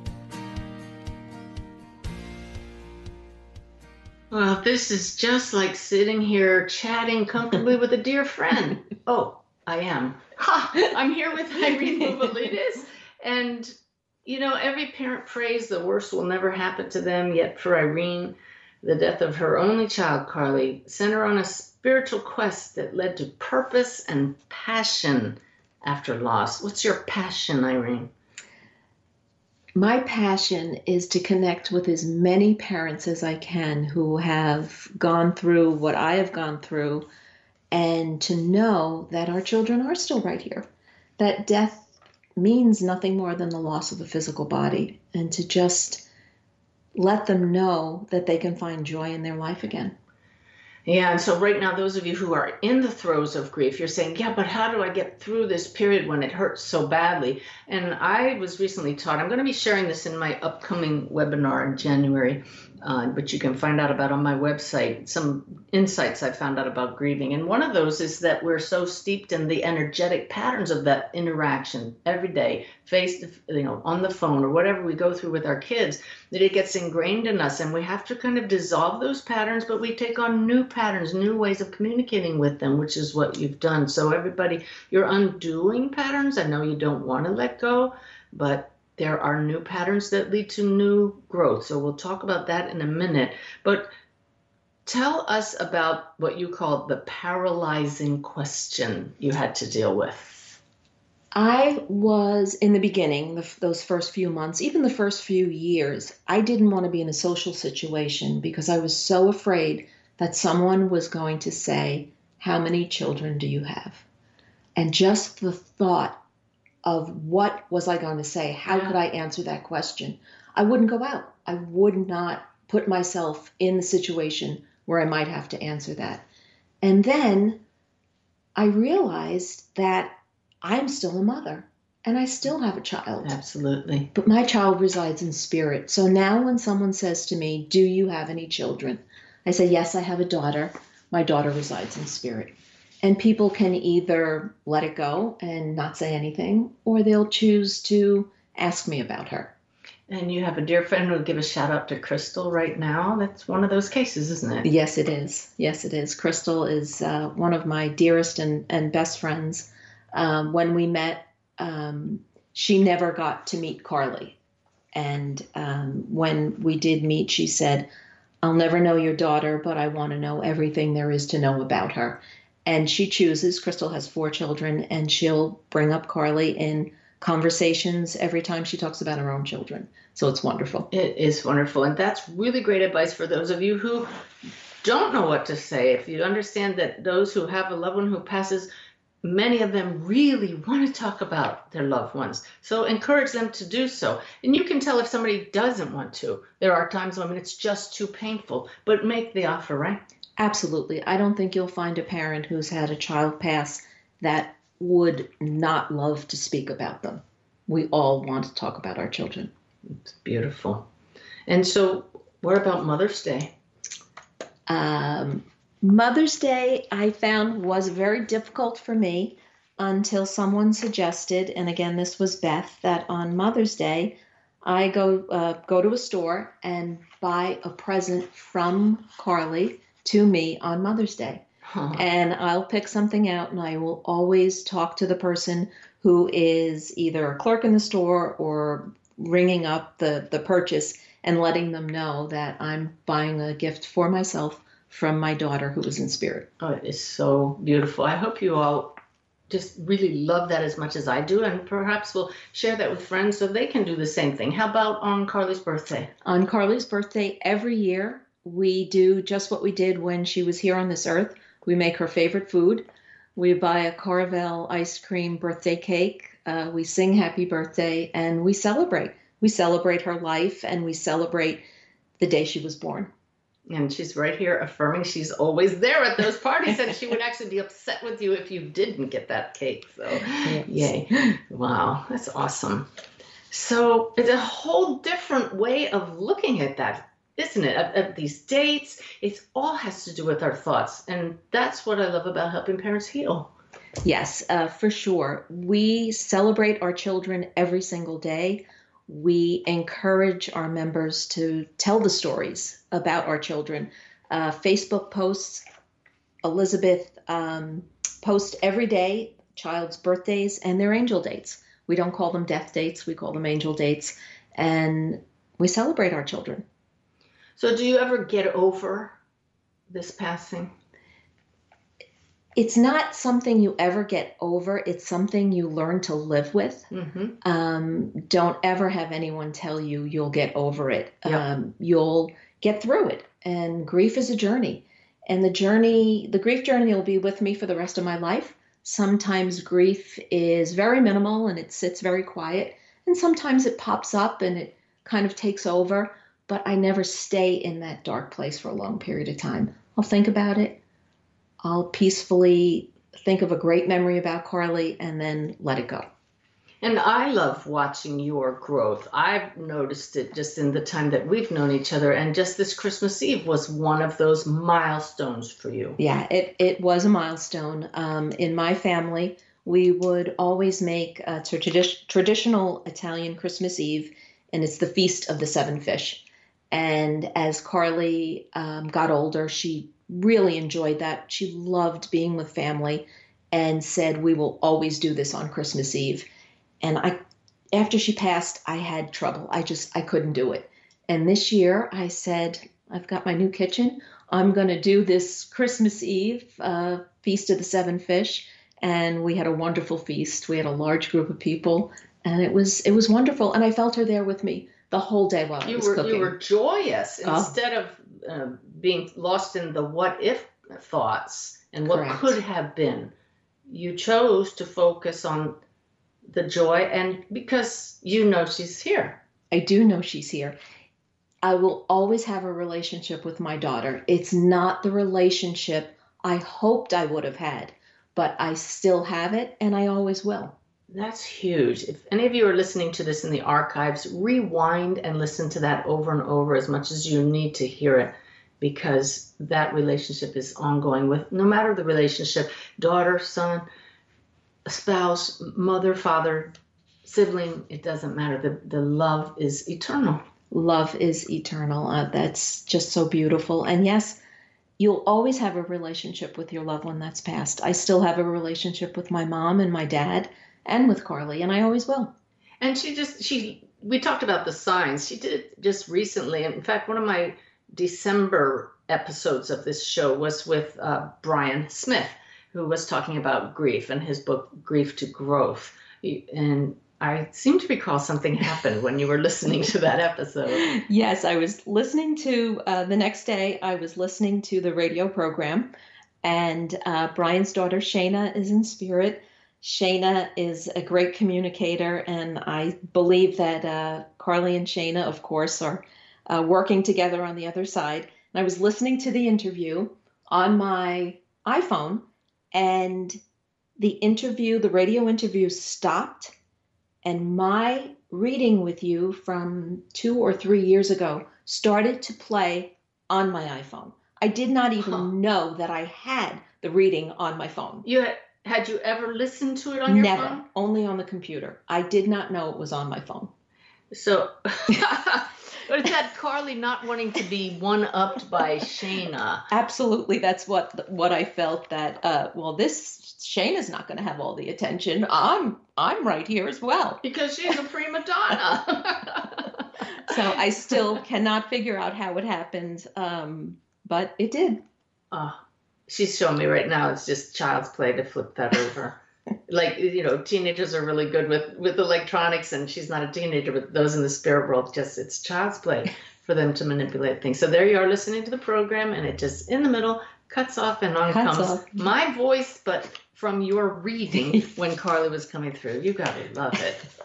S5: Well, this is just like sitting here chatting comfortably with a dear friend. Oh, I am. Ha! I'm here with Irene Bouvalides. And, you know, every parent prays the worst will never happen to them. Yet for Irene, the death of her only child, Carly, sent her on a spiritual quest that led to purpose and passion after loss. What's your passion, Irene?
S6: My passion is to connect with as many parents as I can who have gone through what I have gone through, and to know that our children are still right here, that death means nothing more than the loss of a physical body, and to just let them know that they can find joy in their life again.
S5: Yeah, and so right now, those of you who are in the throes of grief, you're saying, yeah, but how do I get through this period when it hurts so badly? And I was recently taught, I'm going to be sharing this in my upcoming webinar in January, uh, which you can find out about on my website, some insights I found out about grieving. And one of those is that we're so steeped in the energetic patterns of that interaction every day, face to, you know, on the phone or whatever we go through with our kids, that it gets ingrained in us. And we have to kind of dissolve those patterns, but we take on new patterns, new ways of communicating with them, which is what you've done. So everybody, you're undoing patterns. I know you don't want to let go, but there are new patterns that lead to new growth. So we'll talk about that in a minute. But tell us about what you call the paralyzing question you had to deal with.
S6: I was, in the beginning, the, those first few months, even the first few years, I didn't want to be in a social situation because I was so afraid that someone was going to say, "How many children do you have?" And just the thought of what was I going to say? How
S5: Yeah.
S6: could I answer that question? I wouldn't go out. I would not put myself in the situation where I might have to answer that. And then I realized that I'm still a mother and I still have a child.
S5: Absolutely.
S6: But my child resides in spirit. So now when someone says to me, "Do you have any children?" I say, "Yes, I have a daughter. My daughter resides in spirit." And people can either let it go and not say anything, or they'll choose to ask me about her.
S5: And you have a dear friend who will give a shout out to Crystal right now. That's one of those cases, isn't it?
S6: Yes, it is. Yes, it is. Crystal is uh, one of my dearest and, and best friends. Um, when we met, um, she never got to meet Carly. And um, when we did meet, she said, "I'll never know your daughter, but I want to know everything there is to know about her." And she chooses, Crystal has four children, and she'll bring up Carly in conversations every time she talks about her own children. So it's wonderful.
S5: It is wonderful. And that's really great advice for those of you who don't know what to say. If you understand that those who have a loved one who passes, many of them really want to talk about their loved ones. So encourage them to do so. And you can tell if somebody doesn't want to. There are times when it's just too painful, but make the offer, right?
S6: Absolutely. I don't think you'll find a parent who's had a child pass that would not love to speak about them. We all want to talk about our children.
S5: It's beautiful. And so what about Mother's Day?
S6: Um, Mother's Day, I found, was very difficult for me until someone suggested, and again, this was Beth, that on Mother's Day, I go uh, go to a store and buy a present from Carly to me on Mother's Day.
S5: Huh.
S6: And I'll pick something out, and I will always talk to the person who is either a clerk in the store or ringing up the, the purchase and letting them know that I'm buying a gift for myself from my daughter who is in spirit.
S5: Oh, it is so beautiful. I hope you all just really love that as much as I do, and perhaps we'll share that with friends so they can do the same thing. How about on Carly's birthday?
S6: On Carly's birthday, every year, we do just what we did when she was here on this earth. We make her favorite food. We buy a Carvel ice cream birthday cake. Uh, we sing happy birthday, and we celebrate. We celebrate her life, and we celebrate the day she was born.
S5: And she's right here affirming she's always there at those parties, and she would actually be upset with you if you didn't get that cake. So,
S6: Yes.
S5: Yay. Wow, that's awesome. So it's a whole different way of looking at that, isn't it? At, at these dates, it all has to do with our thoughts. And that's what I love about helping parents heal.
S6: Yes, uh, for sure. We celebrate our children every single day. We encourage our members to tell the stories about our children. Uh, Facebook posts, Elizabeth um, posts every day child's birthdays and their angel dates. We don't call them death dates, we call them angel dates. And we celebrate our children.
S5: So do you ever get over this passing?
S6: It's not something you ever get over. It's something you learn to live with.
S5: Mm-hmm.
S6: Um, don't ever have anyone tell you you'll get over it.
S5: Yep.
S6: Um, you'll get through it. And grief is a journey. And the journey, the grief journey will be with me for the rest of my life. Sometimes grief is very minimal and it sits very quiet. And sometimes it pops up and it kind of takes over. But I never stay in that dark place for a long period of time. I'll think about it. I'll peacefully think of a great memory about Carly and then let it go.
S5: And I love watching your growth. I've noticed it just in the time that we've known each other. And just this Christmas Eve was one of those milestones for you.
S6: Yeah, it, it was a milestone. Um, in my family, we would always make a tradi- traditional Italian Christmas Eve, and it's the Feast of the Seven Fish. And as Carly um, got older, she really enjoyed that. She loved being with family and said, we will always do this on Christmas Eve. And I, after she passed, I had trouble. I just, I couldn't do it. And this year I said, I've got my new kitchen. I'm going to do this Christmas Eve uh, Feast of the Seven Fish. And we had a wonderful feast. We had a large group of people, and it was, it was wonderful. And I felt her there with me the whole day while
S5: you
S6: I was
S5: were,
S6: cooking.
S5: You were joyous
S6: Oh.
S5: instead of uh, being lost in the what if thoughts and what
S6: Correct.
S5: could have been. You chose to focus on the joy, and because you know she's here.
S6: I do know she's here. I will always have a relationship with my daughter. It's not the relationship I hoped I would have had, but I still have it, and I always will.
S5: That's huge. If any of you are listening to this in the archives, rewind and listen to that over and over as much as you need to hear it, because that relationship is ongoing with no matter the relationship, daughter, son, spouse, mother, father, sibling, it doesn't matter. The, the love is eternal.
S6: Love is eternal. Uh, that's just so beautiful. And yes, you'll always have a relationship with your loved one that's passed. I still have a relationship with my mom and my dad and with Carly, and I always will.
S5: And she just, she, we talked about the signs. She did it just recently. In fact, one of my December episodes of this show was with uh, Brian Smith, who was talking about grief and his book, Grief to Growth. And I seem to recall something happened when you were listening to that episode.
S6: Yes, I was listening to, uh, the next day, I was listening to the radio program, and uh, Brian's daughter, Shayna, is in spirit. Shayna is a great communicator, and I believe that uh, Carly and Shayna, of course, are uh, working together on the other side. And I was listening to the interview on my iPhone, and the interview, the radio interview stopped, and my reading with you from two or three years ago started to play on my iPhone. I did not even
S5: Huh.
S6: know that I had the reading on my phone.
S5: You had, had you ever listened to it on your
S6: Never,
S5: phone?
S6: only on the computer. I did not know it was on my phone.
S5: So, but it's that Carly not wanting to be one-upped by Shayna.
S6: Absolutely, that's what what I felt. That uh, well, this Shayna's not going to have all the attention. I'm I'm right here as well.
S5: Because she's a prima donna.
S6: So I still cannot figure out how it happened, um, but it did.
S5: Oh, she's showing me right now. It's just child's play to flip that over. Like, you know, teenagers are really good with, with electronics, and she's not a teenager, but those in the spirit world, just it's child's play for them to manipulate things. So there you are listening to the program, and it just, in the middle, cuts off, and on
S6: Cuts
S5: comes
S6: off.
S5: my voice, but from your reading when Carly was coming through. You gotta love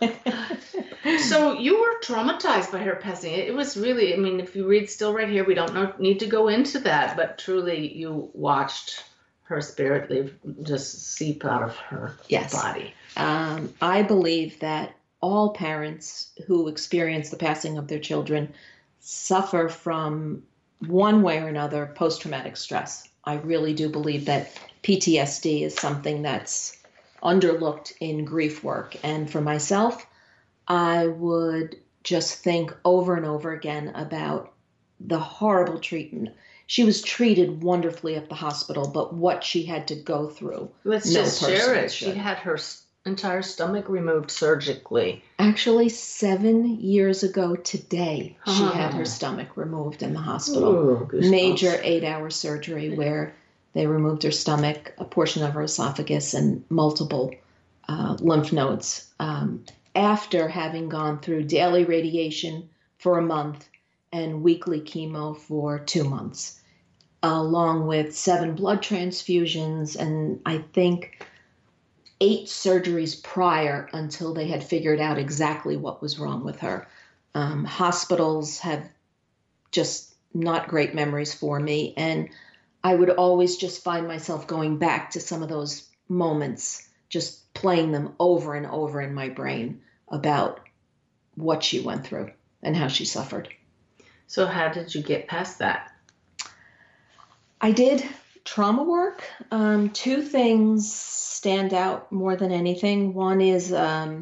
S5: it. So you were traumatized by her passing. It was really, I mean, if you read Still Right Here, we don't know, need to go into that, but truly you watched her spirit leave, just seep out of her
S6: Yes.
S5: body.
S6: Um, I believe that all parents who experience the passing of their children suffer from one way or another post-traumatic stress. I really do believe that P T S D is something that's underlooked in grief work. And for myself, I would just think over and over again about the horrible treatment. She was treated wonderfully at the hospital, but what she had to go through.
S5: Let's
S6: no
S5: just
S6: person
S5: share it. She
S6: should.
S5: had her s- entire stomach removed surgically.
S6: Actually, seven years ago today, she
S5: Oh.
S6: had her stomach removed in the hospital.
S5: Ooh, goosebumps.
S6: Major eight-hour surgery where they removed her stomach, a portion of her esophagus, and multiple uh, lymph nodes. Um, after having gone through daily radiation for a month and weekly chemo for two months, along with seven blood transfusions and I think eight surgeries prior until they had figured out exactly what was wrong with her. Um, hospitals have just not great memories for me, and I would always just find myself going back to some of those moments, just playing them over and over in my brain about what she went through and how she suffered.
S5: So how did you get past that?
S6: I did trauma work. Um, two things stand out more than anything. One is um,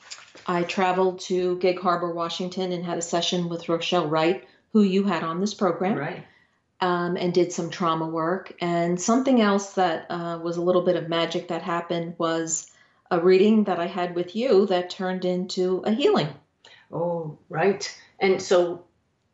S6: I traveled to Gig Harbor, Washington, and had a session with Rochelle Wright, who you had on this program,
S5: Right.
S6: um, and did some trauma work. And something else that uh, was a little bit of magic that happened was a reading that I had with you that turned into a healing.
S5: Oh, right. And so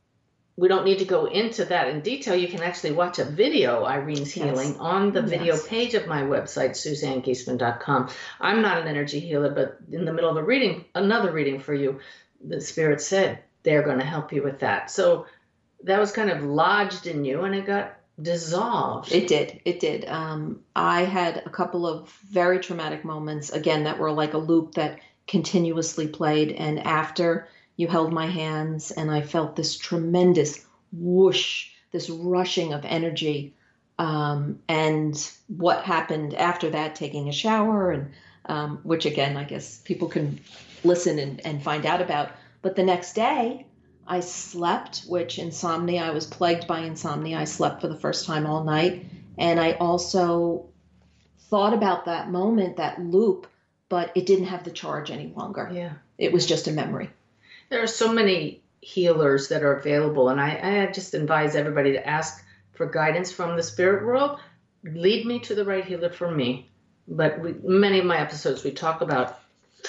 S5: we don't need to go into that in detail. You can actually watch a video, Irene's
S6: Yes.
S5: Healing, on the video
S6: Yes.
S5: page of my website, suzanne giesemann dot com. I'm not an energy healer, but in the middle of a reading, another reading for you, the Spirit said they're going to help you with that. So that was kind of lodged in you and it got dissolved.
S6: It did. It did. Um, I had a couple of very traumatic moments, again, that were like a loop that continuously played. And after you held my hands and I felt this tremendous whoosh, this rushing of energy. Um, and what happened after that, taking a shower, and um, which again, I guess people can listen and, and find out about. But the next day, I slept, which insomnia, I was plagued by insomnia. I slept for the first time all night. And I also thought about that moment, that loop, but it didn't have the charge any longer.
S5: Yeah.
S6: It was just a memory.
S5: There are so many healers that are available, and I, I just advise everybody to ask for guidance from the spirit world. Lead me to the right healer for me. But we, many of my episodes, we talk about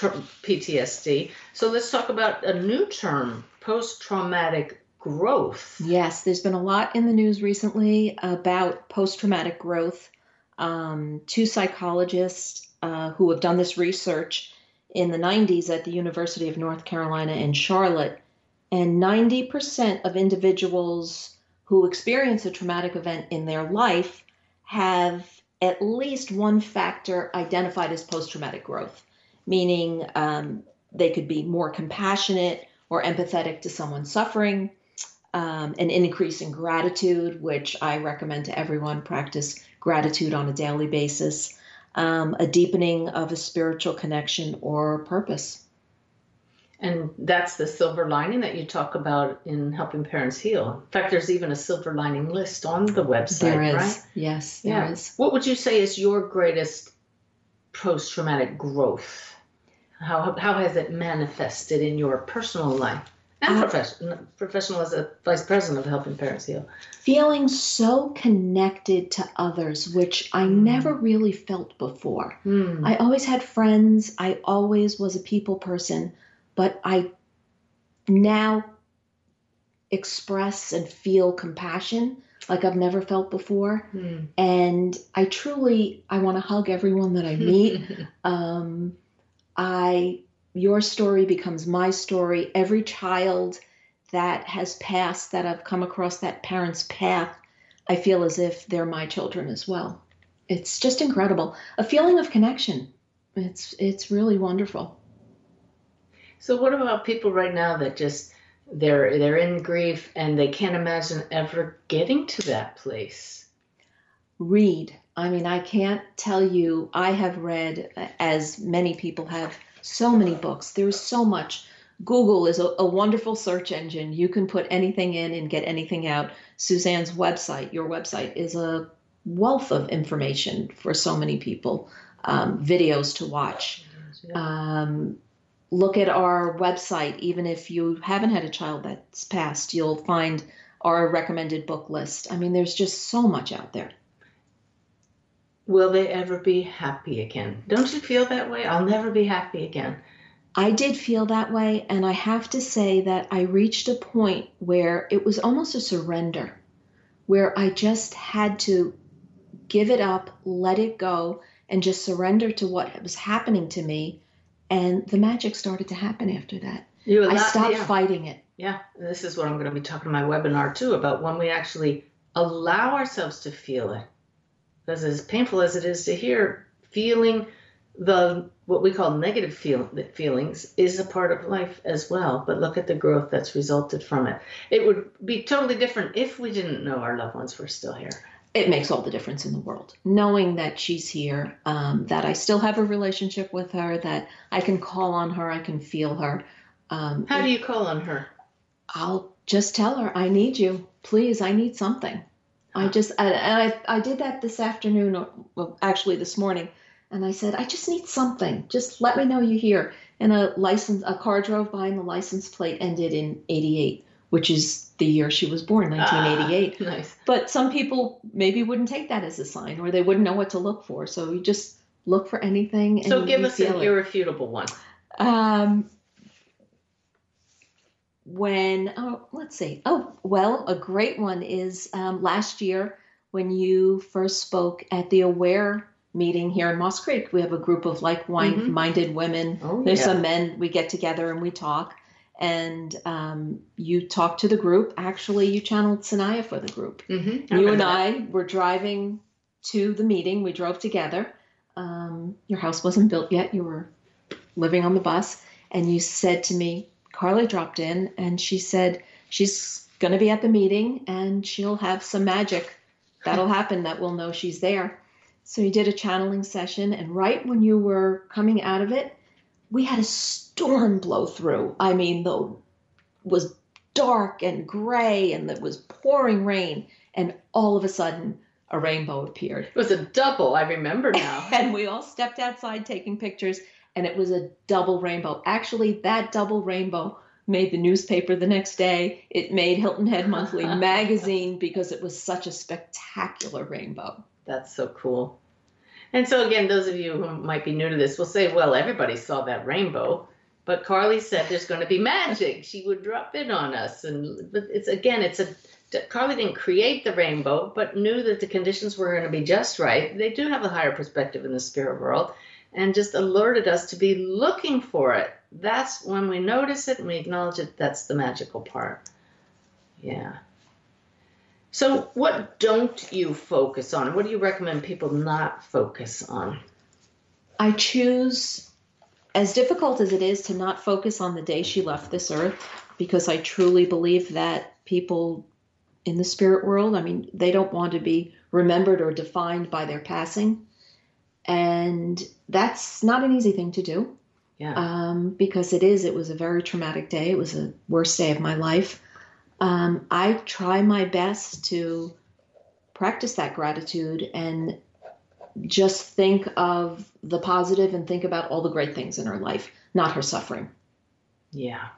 S5: P T S D. So let's talk about a new term, post-traumatic growth.
S6: Yes, there's been a lot in the news recently about post-traumatic growth. Um, two psychologists uh, who have done this research in the nineties at the University of North Carolina in Charlotte, and ninety percent of individuals who experience a traumatic event in their life have at least one factor identified as post-traumatic growth, meaning um, they could be more compassionate or empathetic to someone suffering, um, an increase in gratitude, which I recommend to everyone, practice gratitude on a daily basis, um, a deepening of a spiritual connection or purpose.
S5: And that's the silver lining that you talk about in Helping Parents Heal. In fact, there's even a silver lining list on the website,
S6: There is,
S5: right?
S6: yes, there
S5: Yeah.
S6: is.
S5: What would you say is your greatest post-traumatic growth? How how has it manifested in your personal life and
S6: Uh,
S5: professional, professional as a vice president of Helping Parents Heal?
S6: Feeling so connected to others, which I never really felt before.
S5: Hmm.
S6: I always had friends. I always was a people person, but I now express and feel compassion like I've never felt before.
S5: Hmm.
S6: And I truly, I want to hug everyone that I meet. um, I, your story becomes my story. Every child that has passed, that I've come across that parent's path, I feel as if they're my children as well. It's just incredible. A feeling of connection. It's, it's really wonderful.
S5: So what about people right now that just they're they're in grief and they can't imagine ever getting to that place?
S6: Read. I mean, I can't tell you, I have read, as many people have, so many books. There's so much. Google is a, a wonderful search engine. You can put anything in and get anything out. Suzanne's website, your website, is a wealth of information for so many people, um, videos to watch. Um, look at our website. Even if you haven't had a child that's passed, you'll find our recommended book list. I mean, there's just so much out there.
S5: Will they ever be happy again? Don't you feel that way? I'll never be happy again.
S6: I did feel that way, and I have to say that I reached a point where it was almost a surrender, where I just had to give it up, let it go, and just surrender to what was happening to me. And the magic started to happen after that.
S5: You
S6: I
S5: allow-
S6: stopped
S5: yeah.
S6: fighting it.
S5: Yeah, this is what I'm going to be talking in my webinar too, about when we actually allow ourselves to feel it. Because as painful as it is to hear, feeling the what we call negative feel, feelings is a part of life as well. But look at the growth that's resulted from it. It would be totally different if we didn't know our loved ones were still here.
S6: It makes all the difference in the world. Knowing that she's here, um, that I still have a relationship with her, that I can call on her, I can feel her. Um,
S5: How
S6: it,
S5: do you call on her?
S6: I'll just tell her, I need you. Please, I need something. I just, and I, I did that this afternoon, or well, actually this morning, and I said, I just need something. Just let me know you're here. And a license, a car drove by, and the license plate ended in eighty-eight, which is the year she was born, nineteen eighty-eight.
S5: Ah, nice.
S6: But some people maybe wouldn't take that as a sign, or they wouldn't know what to look for. So you just look for anything. And
S5: So
S6: you,
S5: give
S6: you
S5: us an
S6: feel it.
S5: irrefutable one.
S6: Um, when, oh, let's see. Oh, well, a great one is um, last year when you first spoke at the AWARE meeting here in Moss Creek. We have a group of like-minded women.
S5: Oh,
S6: There's
S5: yeah.
S6: some men. We get together and we talk. And um, you talked to the group. Actually, you channeled Sanaya for the group.
S5: Mm-hmm.
S6: You and I were driving to the meeting. We drove together. Um, your house wasn't built yet. You were living on the bus. And you said to me, Carly dropped in, and she said she's going to be at the meeting, and she'll have some magic that'll happen that we'll know she's there. So you did a channeling session, and right when you were coming out of it, we had a storm blow through. I mean, the was dark and gray, and it was pouring rain, and all of a sudden, a rainbow appeared.
S5: It was a double, I remember now.
S6: And we all stepped outside taking pictures, and it was a double rainbow. Actually, that double rainbow made the newspaper the next day. It made Hilton Head Monthly magazine because it was such a spectacular rainbow.
S5: That's so cool. And so again, those of you who might be new to this will say, well, everybody saw that rainbow. But Carly said there's going to be magic. She would drop in on us. And but it's again, it's a Carly didn't create the rainbow, but knew that the conditions were going to be just right. They do have a higher perspective in the spirit world, and just alerted us to be looking for it. That's when we notice it and we acknowledge it. That's the magical part. Yeah. So what don't you focus on? What do you recommend people not focus on?
S6: I choose, as difficult as it is, to not focus on the day she left this earth, because I truly believe that people in the spirit world, I mean, they don't want to be remembered or defined by their passing. And that's not an easy thing to do.
S5: Yeah.
S6: Um, because it is, it was a very traumatic day. It was the worst day of my life. Um, I try my best to practice that gratitude and just think of the positive and think about all the great things in her life, not her suffering.
S5: Yeah.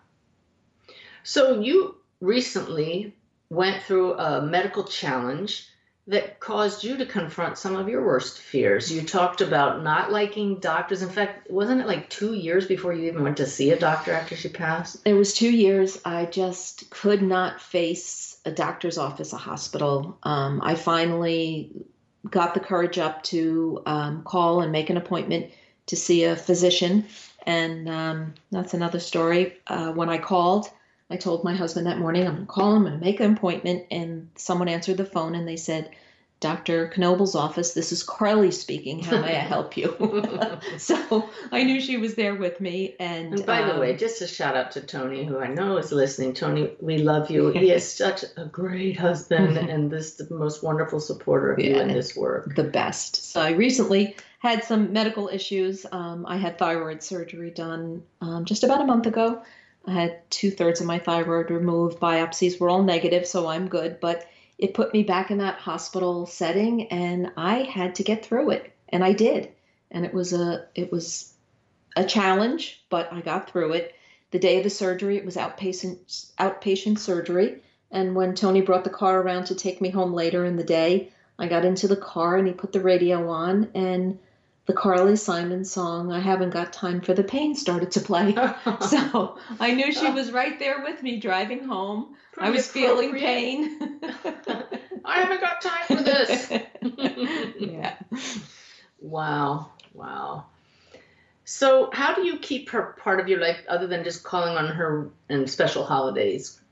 S5: So you recently went through a medical challenge that caused you to confront some of your worst fears. You talked about not liking doctors. In fact, wasn't it like two years before you even went to see a doctor after she passed?
S6: It was two years. I just could not face a doctor's office, a hospital. Um, I finally got the courage up to um, call and make an appointment to see a physician. And um, that's another story. Uh, when I called, I told my husband that morning, I'm going to call him, I'm going to make an appointment. And someone answered the phone and they said, Doctor Knobel's office, this is Carly speaking. How may I help you? So I knew she was there with me. And,
S5: and by
S6: um,
S5: the way, just a shout out to Tony, who I know is listening. Tony, we love you. He is such a great husband and this the most wonderful supporter of you
S6: Yeah,
S5: in this work.
S6: the best. So I recently had some medical issues. Um, I had thyroid surgery done um, just about a month ago. I had two thirds of my thyroid removed. Biopsies were all negative, so I'm good. But it put me back in that hospital setting, and I had to get through it, and I did. And it was a it was a challenge, but I got through it. The day of the surgery, it was outpatient outpatient surgery. And when Tony brought the car around to take me home later in the day, I got into the car and he put the radio on, and the Carly Simon song, I Haven't Got Time for the Pain, started to play. So I knew she was right there with me driving home.
S5: Pretty
S6: I was feeling
S5: appropriate.
S6: pain.
S5: I haven't got time for this.
S6: Yeah.
S5: Wow. Wow. So how do you keep her part of your life other than just calling on her in special holidays?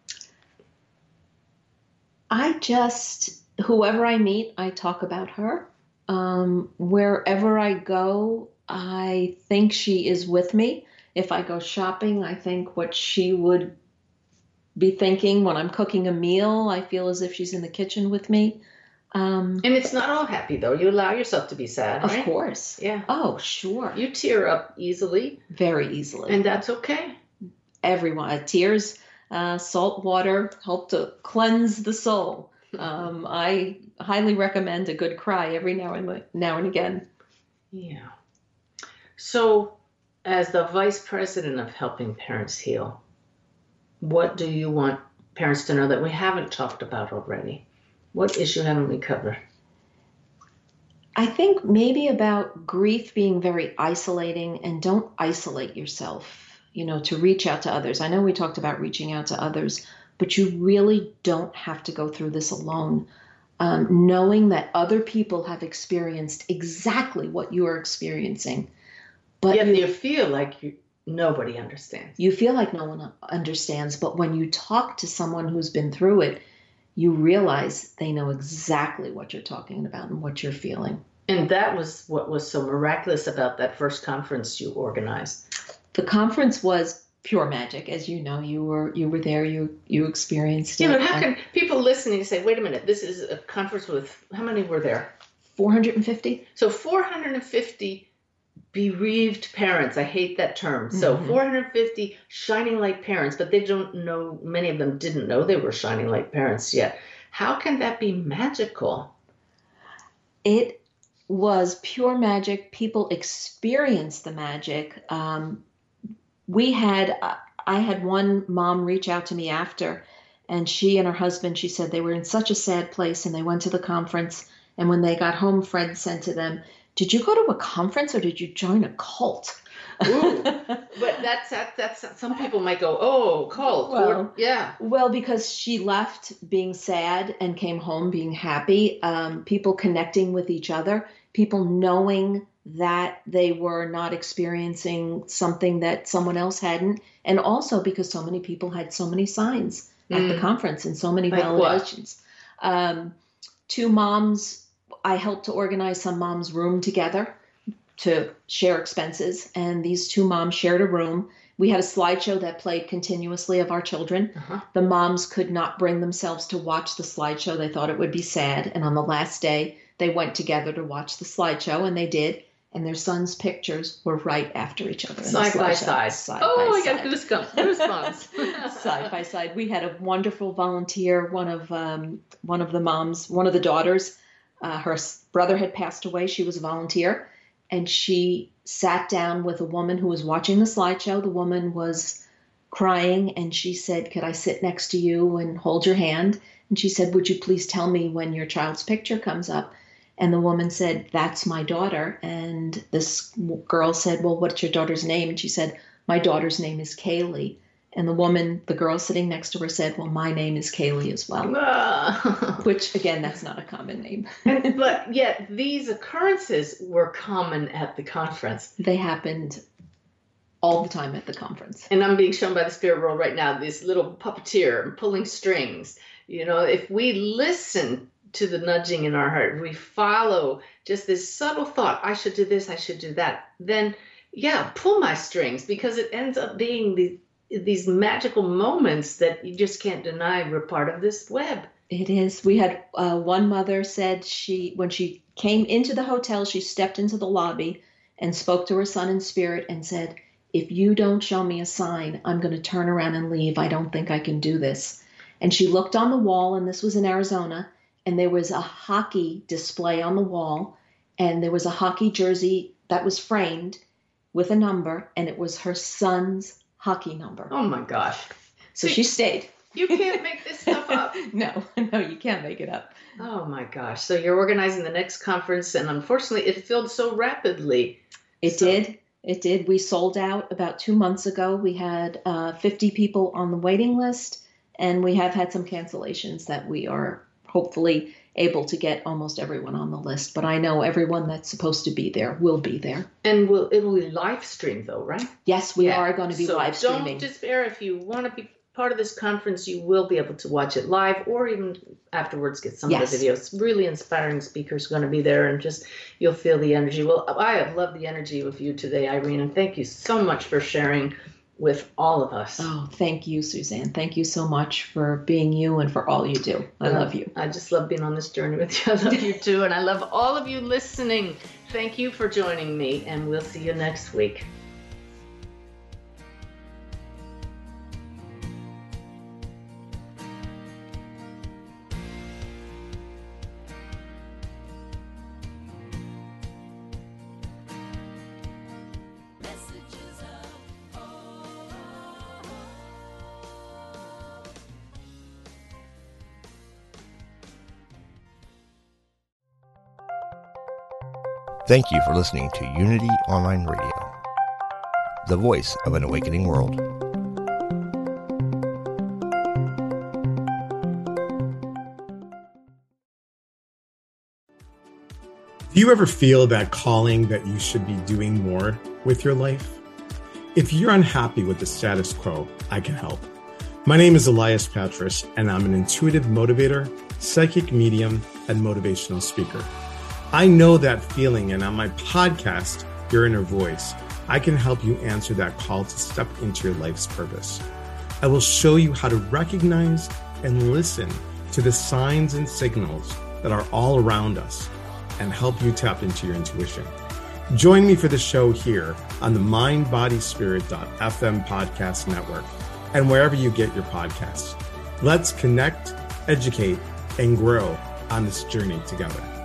S6: I just, whoever I meet, I talk about her. Um, wherever I go, I think she is with me. If I go shopping, I think what she would be thinking when I'm cooking a meal. I feel as if she's in the kitchen with me. Um,
S5: And it's not all happy, though. You allow yourself to be sad,
S6: of
S5: right?
S6: course.
S5: Yeah.
S6: Oh, sure.
S5: You tear up easily,
S6: Very easily.
S5: and that's okay.
S6: Everyone, uh, tears, uh, salt water help to cleanse the soul. Um, I highly recommend a good cry every now and now and again.
S5: Yeah. So, as the vice president of Helping Parents Heal, what do you want parents to know that we haven't talked about already? What issue haven't we covered?
S6: I think maybe about grief being very isolating, and don't isolate yourself, you know, to reach out to others. I know we talked about reaching out to others, but you really don't have to go through this alone. Um, knowing that other people have experienced exactly what you are experiencing, but
S5: Yet
S6: you,
S5: you feel like you, nobody understands.
S6: you feel like no one understands. But when you talk to someone who's been through it, you realize they know exactly what you're talking about and what you're feeling.
S5: And that was what was so miraculous about that first conference you organized.
S6: The conference was pure magic, as you know. You were you were there. You you experienced
S5: Yeah,
S6: it.
S5: but how can people listening say, wait a minute, this is a conference with, how many were there?
S6: four hundred fifty?
S5: So four hundred fifty bereaved parents. I hate that term. So
S6: Mhm.
S5: four hundred fifty shining light parents, but they don't know, many of them didn't know they were shining light parents yet. How can that be magical?
S6: It was pure magic. People experienced the magic. Um, we had, I had one mom reach out to me after, and she and her husband, she said they were in such a sad place, and they went to the conference. And when they got home, friends said to them, "Did you go to a conference or did you join a cult?"
S5: Ooh, but that's, that, that's, some people might go, oh, cult.
S6: Well,
S5: or, yeah.
S6: Well, because she left being sad and came home being happy. Um, people connecting with each other, people knowing that they were not experiencing something that someone else hadn't. And also because so many people had so many signs at
S5: Mm.
S6: the conference and so many
S5: Like what?
S6: validations. Um, two moms, I helped to organize some moms' room together to share expenses. And these two moms shared a room. We had a slideshow that played continuously of our children.
S5: Uh-huh.
S6: The moms could not bring themselves to watch the slideshow. They thought it would be sad. And on the last day, they went together to watch the slideshow, and they did. And their sons' pictures were right after each other. in the
S5: Side by
S6: slideshow.
S5: side.
S6: Side
S5: Oh,
S6: by
S5: I got
S6: side.
S5: goosebumps. Goosebumps.
S6: Side by side. We had a wonderful volunteer. One of um, one of the moms, one of the daughters, uh, her s- brother had passed away. She was a volunteer, and she sat down with a woman who was watching the slideshow. The woman was crying, and she said, "Could I sit next to you and hold your hand?" And she said, "Would you please tell me when your child's picture comes up?" And the woman said, "That's my daughter." And this girl said, "Well, what's your daughter's name?" And she said, "My daughter's name is Kaylee." And the woman, the girl sitting next to her said, "Well, my name is Kaylee as well."
S5: Ah.
S6: Which, again, that's not a common name.
S5: But yet these occurrences were common at the conference.
S6: They happened all the time at the conference.
S5: And I'm being shown by the spirit world right now, this little puppeteer pulling strings. You know, if we listen to the nudging in our heart, we follow just this subtle thought, I should do this, I should do that, then yeah, pull my strings, because it ends up being these, these magical moments that you just can't deny we're part of this web.
S6: It is. We had uh, one mother said she, when she came into the hotel, she stepped into the lobby and spoke to her son in spirit and said, "If you don't show me a sign, I'm going to turn around and leave. I don't think I can do this." And she looked on the wall, and this was in Arizona, and there was a hockey display on the wall, and there was a hockey jersey that was framed with a number, and it was her son's hockey number.
S5: Oh my gosh.
S6: So she stayed.
S5: You can't make this stuff up.
S6: No, no, you can't make it up.
S5: Oh my gosh. So you're organizing the next conference, and unfortunately it filled so rapidly.
S6: It
S5: So-
S6: did. It did. We sold out about two months ago. We had uh, fifty people on the waiting list, and we have had some cancellations that we are hopefully able to get almost everyone on the list. But I know everyone that's supposed to be there will be there.
S5: And will it will be live streamed though, right?
S6: Yes, we
S5: Yeah.
S6: are going to be
S5: so
S6: live streaming.
S5: Don't despair. If you want to be part of this conference, you will be able to watch it live, or even afterwards get some
S6: Yes.
S5: of the videos. Really inspiring speakers going to be there, and just you'll feel the energy. Well, I have loved the energy with you today, Irene, and thank you so much for sharing with all of us.
S6: Oh, thank you, Suzanne. Thank you so much for being you and for all you do. I uh, love you.
S5: I just love being on this journey with you. I love you too. And I love all of you listening. Thank you for joining me, and we'll see you next week.
S7: Thank you for listening to Unity Online Radio, the voice of an awakening world.
S8: Do you ever feel that calling that you should be doing more with your life? If you're unhappy with the status quo, I can help. My name is Elias Patras, and I'm an intuitive motivator, psychic medium, and motivational speaker. I know that feeling, and on my podcast, Your Inner Voice, I can help you answer that call to step into your life's purpose. I will show you how to recognize and listen to the signs and signals that are all around us and help you tap into your intuition. Join me for the show here on the mind body spirit dot f m podcast network and wherever you get your podcasts. Let's connect, educate, and grow on this journey together.